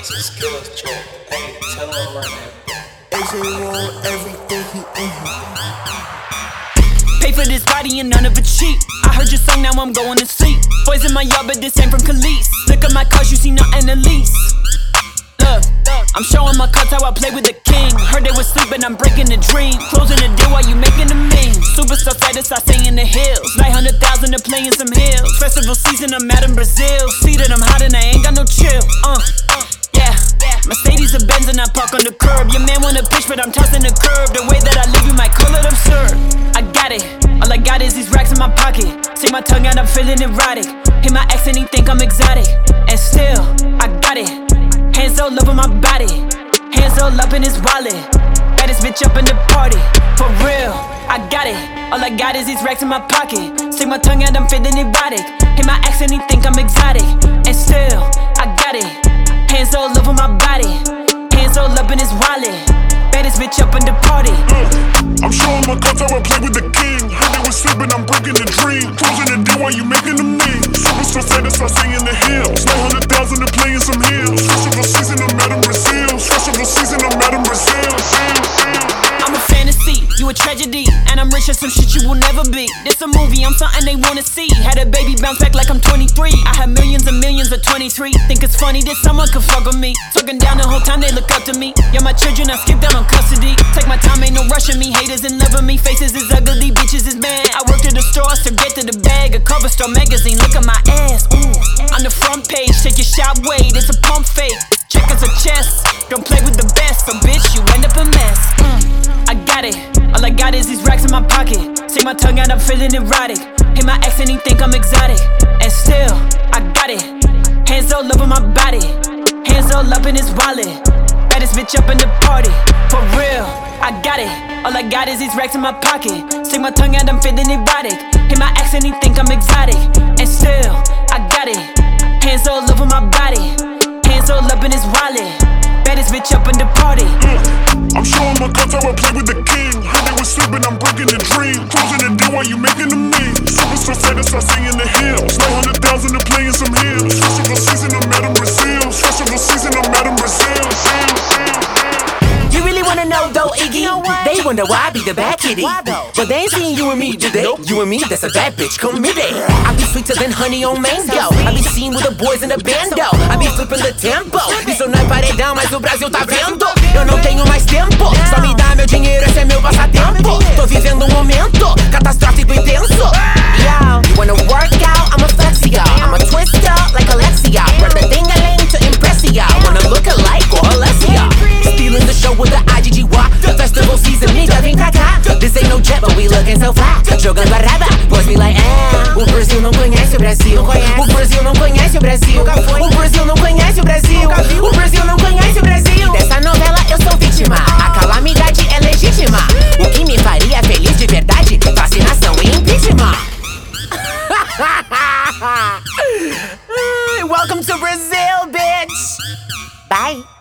It's a skills check. Hey, tell him right now. AJ want everything he in here. Pay for this body and none of it cheap. I heard your song, now I'm going to sleep. Boys in my yard, but this ain't from Khalees. Look at my cars, you see nothing at least. Look, I'm showing my cards how I play with the king. Heard they was sleeping, I'm breaking the dream. Closing the deal while you making the mean. Superstar status, I stay in the hills. 900,000 to play in some hills. Festival season, I'm out in Brazil. See that I'm hot and I ain't got no chill. Yeah. Mercedes or Benz and I park on the curb. Your man wanna pitch, but I'm tossing the curb. The way that I live, you might call it absurd. I got it, all I got is these racks in my pocket. Stick my tongue out, I'm feeling erotic. Hit my ex and he think I'm exotic. And still, I got it. Hands all over my body, hands all up in his wallet. Baddest bitch up in the party, for real, I got it. All I got is these racks in my pocket. Stick my tongue out, I'm feeling erotic. Hit my ex and he think I'm exotic. And still, I got it. Hands all over my body, hands all up in his wallet. Baddest bitch up in the party. I'm showing my cards how I play with the king. Heard they was sleeping, I'm breaking the dream. Closing the deal while you making them mean. Superstar status, I stay in the hills. 900,000 to play in some hills. Festival season, I'm out in Brazil. Festival season, I'm out in Brazil. I'm a fantasy, you a tragedy. And I'm rich at some shit you will never be. This a movie, I'm something they wanna see. Had a baby bounce back like I'm 23. I have millions and millions of 23. Think it's funny that someone could fuck with me. Talking down the whole time they look up to me. Yeah, my children, I skip down on custody. Take my time, ain't no rushing me. Haters in love with me, faces is ugly, bitches is bad. I work at the stores to get to the bag. A cover store magazine, look at my ass. On the front page, take your shot, wait, it's a pump fake. Check as a chest, don't play with the best. So bitch, you end up a mess. I got it, all I got is these racks in my pocket. Stick my tongue out, I'm feeling erotic. Hit my ex and he think I'm exotic. And still, I got it. Hands all over my body, hands all up in his wallet. Baddest bitch up in the party, for real, I got it. All I got is these racks in my pocket. Stick my tongue out, I'm feeling erotic. Hit my ex and he think I'm exotic. And still, I got it. Hands all over my body, hands all up in his wallet. Baddest bitch up in the party. I'm showing my cards how I play with the king. Heard they was sleeping, I'm breaking the dream. Closing the deal while you making them mean. Superstar status, I stay in the hills. 900,000 to play in some hills. Festival season, I'm out in Brazil. Festival season, I'm out in Brazil. You really wanna know though, Iggy? They wonder why I be the bad kitty. But they ain't seen you and me, do they? You and me, that's a bad bitch, come with me. I be sweeter than honey on mango. I be seen with the boys in the bando. I be flipping the tempo. Isso não é paredão, mas o Brasil tá vendo. Eu não tenho mais tempo, só me dá meu dinheiro, esse é meu passatempo. Tô vivendo um momento catastrófico intenso. Yo, you wanna work out? I'm a flexi, y'all. I'm a twister like Alexia. Rub the ding-a-ling to impress ya. Wanna look alike or Alessia. Stealing the show with the IGGY. Festival season, nigga, vem pra cá. This ain't no jet, but we looking so fly. Jogando a raba, boys be like, o Brasil não conhece o Brasil. O Brasil não conhece o Brasil. O Brasil não conhece o Brasil. O Brasil não conhece o Brasil. Dessa novela eu sou vítima. A calamidade é legítima. O que me faria feliz de verdade? Fascinação e impeachment. Welcome to Brazil, bitch. Bye.